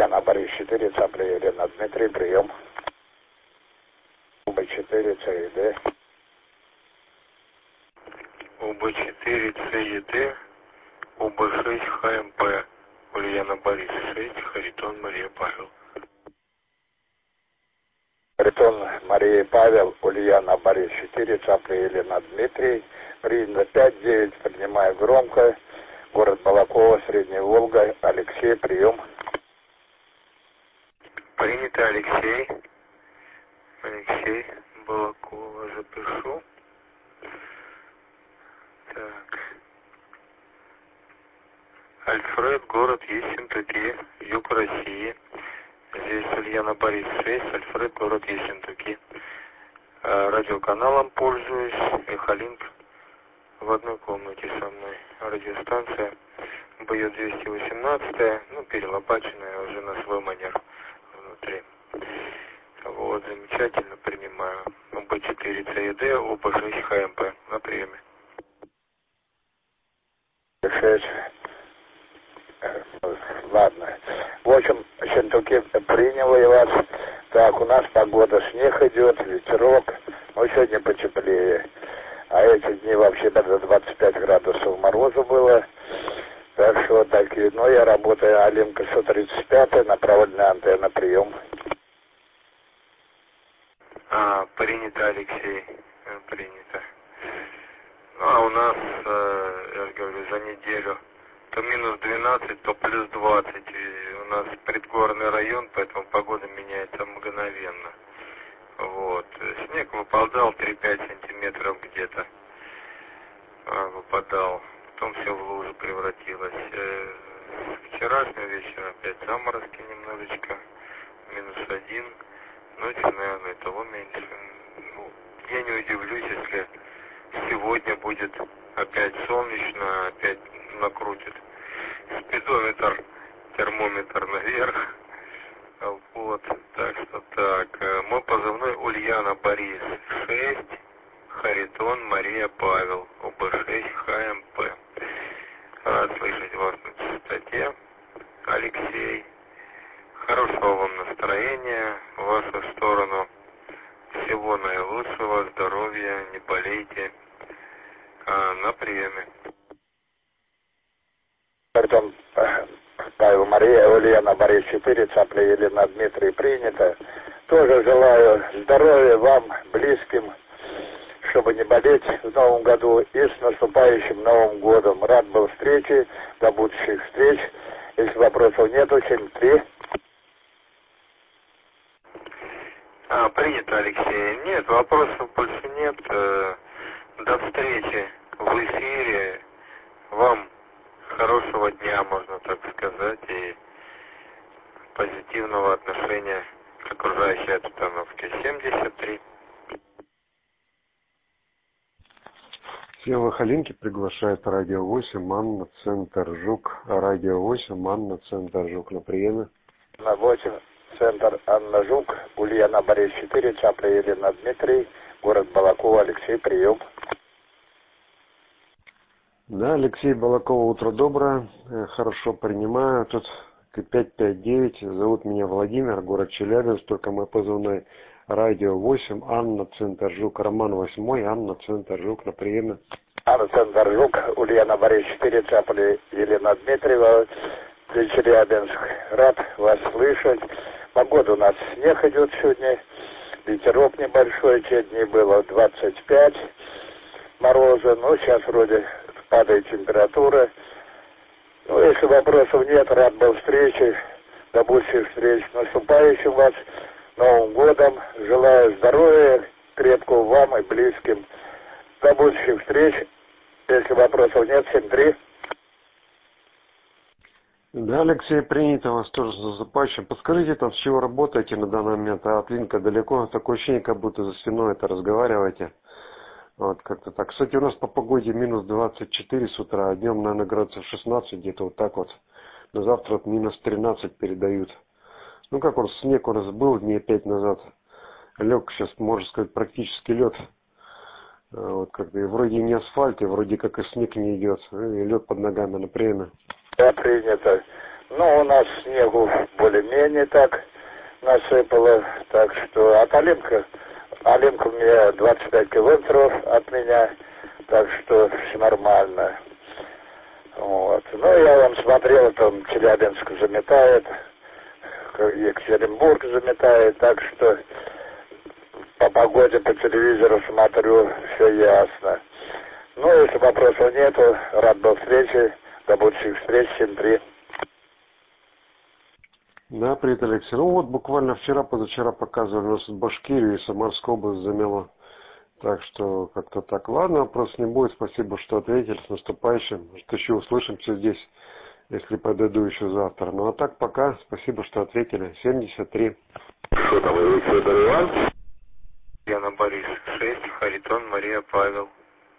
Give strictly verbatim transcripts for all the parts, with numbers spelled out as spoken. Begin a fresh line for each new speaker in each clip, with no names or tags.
Ульяна Борис четыре, Цапля Елена Дмитрий, прием. УБ четыре, ЦЕД.
УБ четыре, ЦЕД, УБ шесть, ХМП, Ульяна Борис шесть, Харитон Мария Павел.
Харитон Мария Павел, Ульяна Борис четыре, Цапля Елена Дмитрий, принято пять девять, принимаю громко. Город Балаково, Средняя Волга, Алексей, прием.
Принято, Алексей. Алексей, Балаково, запишу. Так. Альфред, город Ессентуки, юг России. Здесь Ульяна Борис шесть, Альфред, город Ессентуки. Радиоканалом пользуюсь, Эхолинк в одной комнате со мной. Радиостанция Б двести восемнадцать, ну, перелопаченная уже на свой манер внутри. Вот, замечательно, принимаю. УБ четыре ЦЕД, УБ шесть ХМП на приеме.
шесть. Ладно. В общем, Ессентуки принял я вас. Так, у нас погода, снег идет, ветерок. Ну, сегодня потеплее. А эти дни вообще даже двадцать пять градусов мороза было. Так что вот такие. Ну, я работаю Алимка сто тридцать пять, направленная антенна, прием.
А, принято, Алексей. Принято. Ну, а у нас, э, я же говорю, за неделю то минус двенадцать, то плюс двадцать. И у нас предгорный район, поэтому погода меняется мгновенно. Вот. Снег выпадал три-пять сантиметров где-то. А, выпадал. Потом все в лужи превратилось. Э, вчерашнего вечера опять заморозки немножечко. Минус один. Ночью, наверное, и того меньше. Ну, я не удивлюсь, если сегодня будет опять солнечно, опять накрутит спидометр, термометр наверх. Вот, так что так. Мой позывной Ульяна Борис шесть, Харитон Мария Павел, УБ шесть ХМП. Рад слышать вас на частоте, Алексей. Хорошего вам настроения, в вашу сторону. Всего наилучшего, здоровья, не болейте. А, на приеме.
Харитон Павел Мария, Ульяна Борис четыре, Цапля Елена Дмитрий, принято. Тоже желаю здоровья вам, близким, чтобы не болеть в новом году, и с наступающим Новым годом. Рад был встрече, до будущих встреч. Если вопросов нету, семь три.
А, принято, Алексей. Нет, вопросов больше нет. До встречи в эфире. Вам хорошего дня, можно так сказать, и позитивного отношения к окружающей обстановке. семьдесят три.
Всем в Эхолинке приглашает Радио восемь, Анна, Центр Жук. Радио восемь, Анна, Центр Жук на приеме.
На восемь, Центр Анна Жук, Ульяна Борис четыре, Цапля Елена Дмитрий, город Балаково, Алексей, прием.
Да, Алексей, Балаково, утро доброе, хорошо принимаю. Тут пять пять девять, зовут меня Владимир, город Челябинск, только мой позывной Радио восемь, Анна, Центр Жук, Роман восьмой, Анна, Центр Жук на приеме.
Анна, Центр Жук, Ульяна Борис четыре, Цапля Елена Дмитриева, Челябинск. Рад вас слышать. Погода у нас снег идет сегодня, ветерок небольшой, те дни было двадцать пять мороза, но сейчас вроде падает температура. Ну, если вопросов нет, рад был встрече, до будущих встреч. Наступающим вас Новым годом. Желаю здоровья крепкого вам и близким. До будущих встреч. Если вопросов нет, семь три.
Да, Алексей, принято вас тоже за запащим. Подскажите, там, с чего работаете на данный момент? А от Линка далеко? Такое ощущение, как будто за стеной это разговариваете. Вот, как-то так. Кстати, у нас по погоде минус двадцать четыре с утра, а днем, наверное, градусов шестнадцать, где-то вот так вот. На завтра вот минус тринадцать передают. Ну, как он, снег у нас был дней пять назад. Лег, сейчас, можно сказать, практически лед. Вот, как-то, и вроде не асфальт, и вроде как и снег не идет. И лед под ногами на приеме.
Да, принято. Ну, у нас снегу более-менее так насыпало, так что от Олимка, Олимка у меня двадцать пять километров от меня, так что все нормально. Вот. Ну, я вам смотрел, там Челябинск заметает, Екатеринбург заметает, так что по погоде по телевизору смотрю, все ясно. Ну, если вопросов нету, рад был встрече, до будущих встреч, семь три.
Да, привет, Алексей. Ну вот буквально вчера, позавчера показывали, у нас Башкирию и Самарскую область замело. Так что как-то так. Ладно, вопрос не будет. Спасибо, что ответили. С наступающим. Еще услышимся здесь, если подойду еще завтра. Ну а так пока. Спасибо, что ответили. семьдесят три.
Что там, вы Федор Иванович? Яна Борис, шесть, Харитон, Мария, Павел.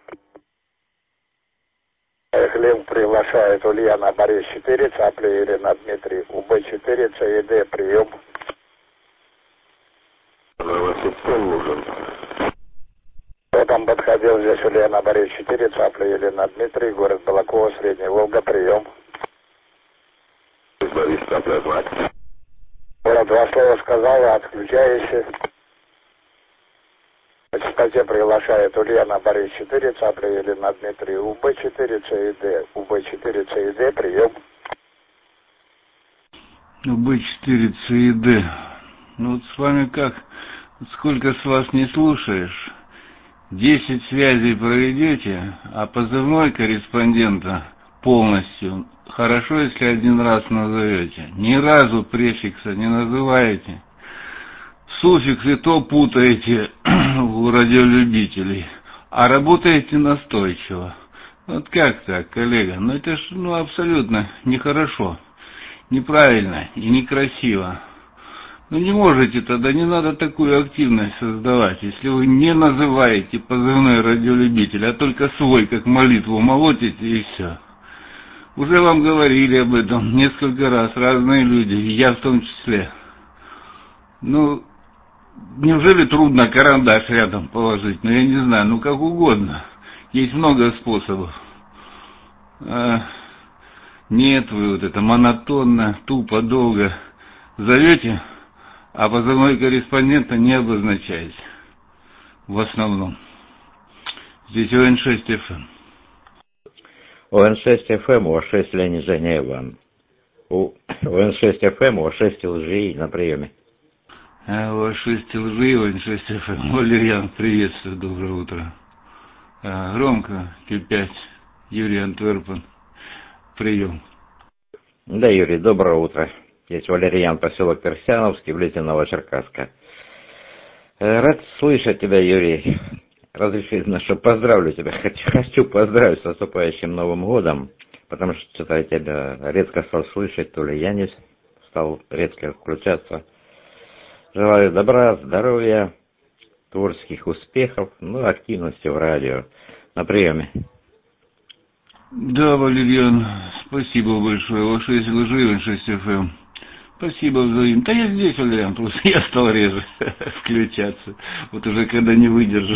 Хлеб приглашает Ульяна Борис четыре, Цапля Ирина Дмитрий, УБ четыре, ЦИД, прием.
Вашингтон нужен.
Кто там подходил здесь Ульяна Борис четыре, Цапля Ирина Дмитрий, город Балаково, Средняя Волга, прием.
Борис, Цапля, мать.
Город два слова сказала, отключаюсь. По частоте приглашает Ульяна Борис четыре, Цапля Елена Дмитрий, УБ четыре, ЦИД, УБ четыре, ЦИД, прием.
УБ четыре, ЦИД. Ну вот с вами как? Сколько с вас не слушаешь? Десять связей проведете, а позывной корреспондента полностью хорошо, если один раз назовете. Ни разу префикса не называете. Суффиксы то путаете у радиолюбителей, а работаете настойчиво. Вот как так, коллега? Ну это ж ну, абсолютно нехорошо, неправильно и некрасиво. Ну не можете тогда, не надо такую активность создавать, если вы не называете позывной радиолюбитель, а только свой, как молитву молотите и все. Уже вам говорили об этом несколько раз разные люди, и я в том числе. Ну, неужели трудно карандаш рядом положить? Ну, я не знаю, ну как угодно. Есть много способов. А, нет, вы вот это монотонно, тупо, долго зовете, а позывной корреспондента не обозначаете. В основном. Здесь ОН шесть эф эм.
ОН шесть эф эм, О шесть Леонид Женя Иван. У ОН шесть эф эм, О шесть ЛЖИ на приеме.
О шесть ЛЖИ, ОН шесть эф эм. Валерьян, приветствую, доброе утро. А, громко, Q пять, Юрий Антверпен, прием.
Да, Юрий, доброе утро. Здесь Валерьян, поселок Персяновский, близ Новочеркасска. Рад слышать тебя, Юрий. Разреши, что поздравлю тебя. Хочу, хочу поздравить с наступающим Новым годом, потому что что-то я тебя редко стал слышать, то ли я не стал редко включаться. Желаю добра, здоровья, творческих успехов, ну, активности в радио. На приеме.
Да, Валерьян, спасибо большое. О шесть ЛЖИ, ОН шесть эф эм. Спасибо взаимно. Да я здесь, Валерьян, просто я стал реже включаться. Вот уже когда не выдержу.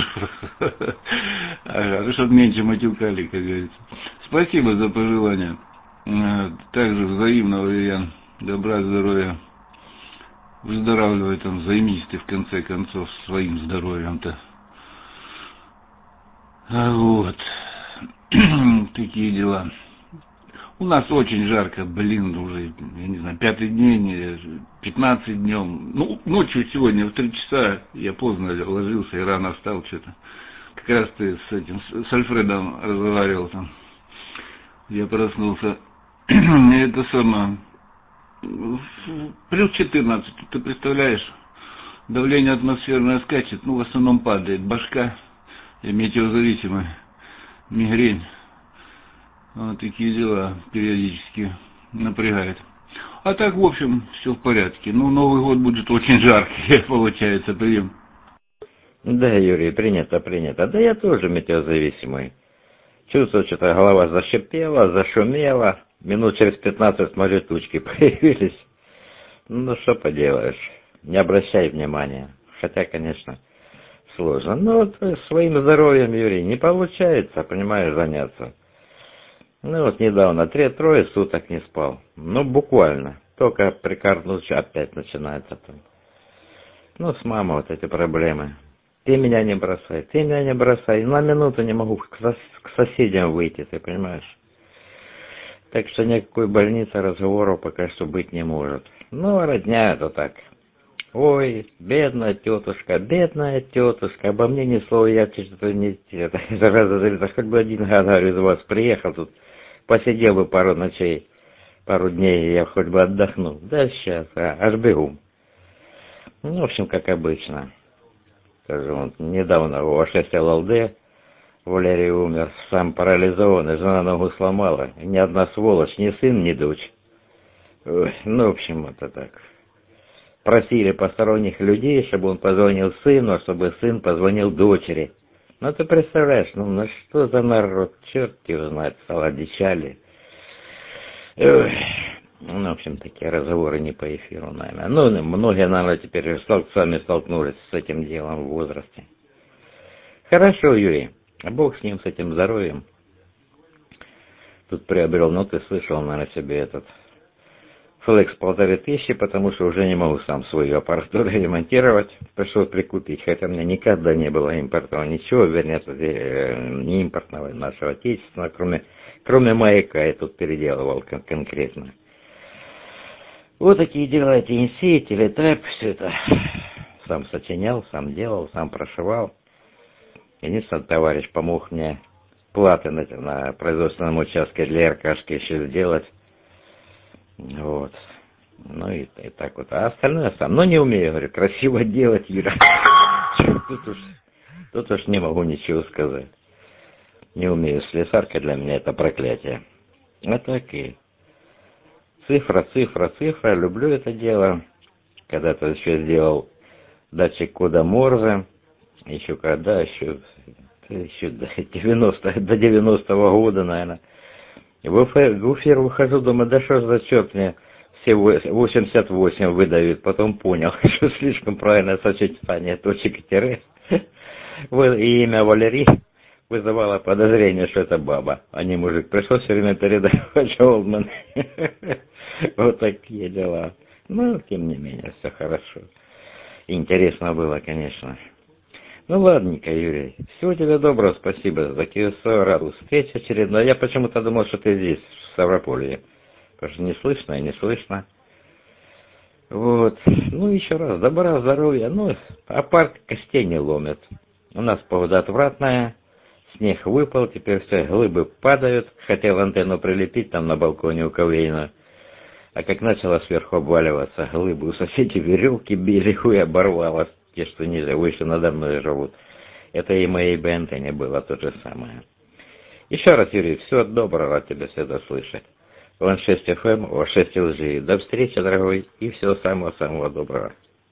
Ага, чтобы меньше матюкали, как говорится. Спасибо за пожелания. Также взаимно, Валерьян. Добра, здоровья. Выздоравливай там, займись ты в конце концов своим здоровьем-то. А вот. Такие дела. У нас очень жарко, блин, уже, я не знаю, пятый день, пятнадцать днем. Ну, ночью сегодня в три часа я поздно ложился и рано встал что-то. Как раз ты с этим, с Альфредом разговаривал там. Я проснулся. Это самое... Плюс четырнадцать, ты представляешь? Давление атмосферное скачет, ну, в основном падает. Башка, я метеозависимый, мигрень. Вот такие дела периодически напрягает. А так, в общем, все в порядке. Ну, Новый год будет очень жаркий, получается, прием.
Да, Юрий, принято, принято. Да я тоже метеозависимый. Чувствую, что-то голова зашипела, зашумела. Минут через пятнадцать, смотрю, тучки появились. Ну, что поделаешь. Не обращай внимания. Хотя, конечно, сложно. Но вот своим здоровьем, Юрий, не получается, понимаешь, заняться. Ну вот недавно три-трое суток не спал. Ну буквально. Только прикорнусь, опять начинается там. Ну с мамой вот эти проблемы. Ты меня не бросай, ты меня не бросай. На минуту не могу к, сос к соседям выйти, ты понимаешь? Так что никакой больницы разговоров пока что быть не может. Ну, родня это так. Ой, бедная тетушка, бедная тетушка, обо мне ни слова, я что-то не... Это, это, хоть бы один гад, говорю, из вас приехал тут, посидел бы пару ночей, пару дней, я хоть бы отдохнул. Да сейчас, а, аж бегу. Ну, в общем, как обычно. Скажу, вот, недавно у шесть эл эл дэ Валерий умер, сам парализованный, жена ногу сломала. Ни одна сволочь, ни сын, ни дочь. Ой, ну, в общем, это так. Просили посторонних людей, чтобы он позвонил сыну, чтобы сын позвонил дочери. Ну, ты представляешь, ну, ну что за народ, черт его знает, солодичали. Ой. Ну, в общем, такие разговоры не по эфиру, наверное. Ну, многие, наверное, теперь стал, сами столкнулись с этим делом в возрасте. Хорошо, Юрий, а Бог с ним, с этим здоровьем. Тут приобрел, ну, ты слышал, наверное, себе этот... Флекс полторы тысячи, потому что уже не могу сам свою аппаратуру ремонтировать. Пришлось прикупить, хотя у меня никогда не было импортного ничего, вернее, не импортного, нашего отечественного, кроме, кроме маяка, я тут переделывал конкретно. Вот такие дела, эти инси, телетрэп, все это сам сочинял, сам делал, сам прошивал. Единственный товарищ помог мне платы на, на производственном участке для РКшки еще сделать. Вот. Ну и, и так вот. А остальное сам. Ну не умею, говорю, красиво делать, Юра. Тут уж, тут уж не могу ничего сказать. Не умею. Слесарка для меня это проклятие. А так и. Цифра, цифра, цифра. Люблю это дело. Когда-то еще сделал датчик кода Морзе. Еще когда, еще, еще до девяностого, до девяностого года, наверное. В эфир выхожу, думаю, да что ж за черт мне все восемьдесят восемь выдавит. Потом понял, что слишком правильное сочетание точек и тире. И имя Валерий вызывало подозрение, что это баба, а не мужик. Пришлось все время передавать Олдман. Вот такие дела. Но, тем не менее, все хорошо. Интересно было, конечно. Ну, ладненько, Юрий. Всего тебе доброго, спасибо за КСО, рад встрече очередной. Я почему-то думал, что ты здесь, в Ставрополье. Потому что не слышно и не слышно. Вот. Ну, еще раз, добра, здоровья. Ну, а парк костей не ломит. У нас погода отвратная. Снег выпал, теперь все глыбы падают. Хотел антенну прилепить там на балконе у Ковейна. А как начало сверху обваливаться глыбы, у соседей веревки били, хуй оборвалось. Те, что нельзя, выше надо мной живут. Это и моей бэ антенне было то же самое. Еще раз, Юрий, всего доброго, рад тебя всегда слышать. Ван шесть эф эм, о шесть эл джи. До встречи, дорогой, и всего самого-самого доброго.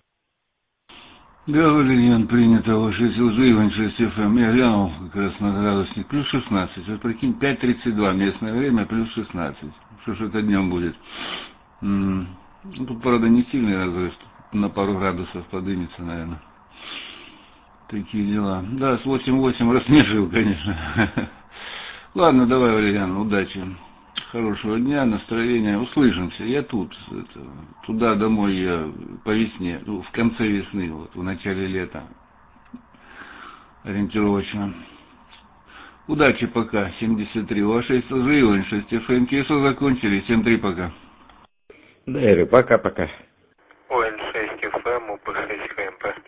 Да, Валерьян, принято, о шесть эл джи, Ван шесть эф эм. Я глянул как раз на градусник, плюс шестнадцать. Вот прикинь, пять тридцать два местное время, плюс шестнадцать. Что ж это днем будет? М-м, ну, тут, правда, не сильный разве что. На пару градусов подымется, наверное. Такие дела. Да, с восемь восемь рассмешил, конечно. Ладно, давай, Валерьян, удачи. Хорошего дня, настроения. Услышимся. Я тут. Это, туда, домой я по весне. Ну, в конце весны, вот, в начале лета. Ориентировочно. Удачи пока. семьдесят три. У шесть эл джи, шесть эф эм. КСО закончили. семь три пока.
Да, Юрий, пока-пока.
о эн шесть эф эм, у пэ шесть эф эм пэ.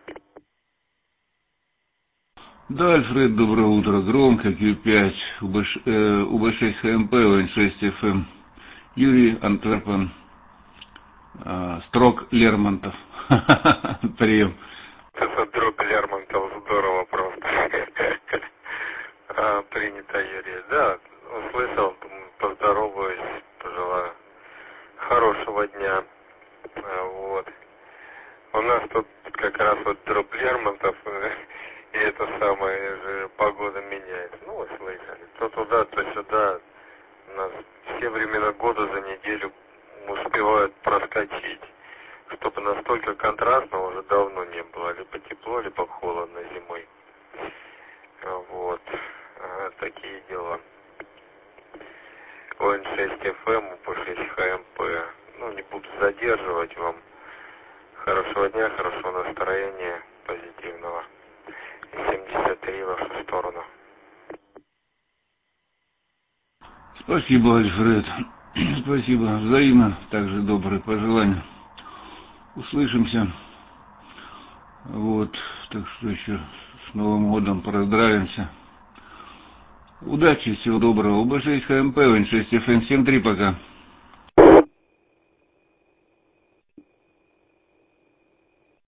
Да, Альфред, доброе утро. Громко, кью пять, у бэ шесть эф эм пэ, о эн шесть эф эм. Юрий Антверпен, э, Строк Лермонтов. Прием.
Это Строк Лермонтов, здорово просто. а, принято, Юрий. Да, услышал, поздороваюсь, пожелаю хорошего дня. Вот. У нас тут как раз вот дроп Лермонтов, и это самое же погода меняется. Ну, вы слышали. То туда, то сюда. У нас все времена года за неделю успевают проскочить. Чтобы настолько контрастно уже давно не было. Либо тепло, либо холодно зимой. Вот. Такие дела. по эн шесть эф эм, по шесть ха эм пэ. Ну, не буду задерживать вам. Хорошего дня, хорошего настроения, позитивного. семьдесят три в вашу сторону.
Спасибо, Альфред. Спасибо. Взаимно. Также добрые пожелания. Услышимся. Вот. Так что еще с Новым годом поздравимся. Удачи, всего доброго. о бэ шесть ха эм пэ, эн шесть эф эм. Всем три, пока.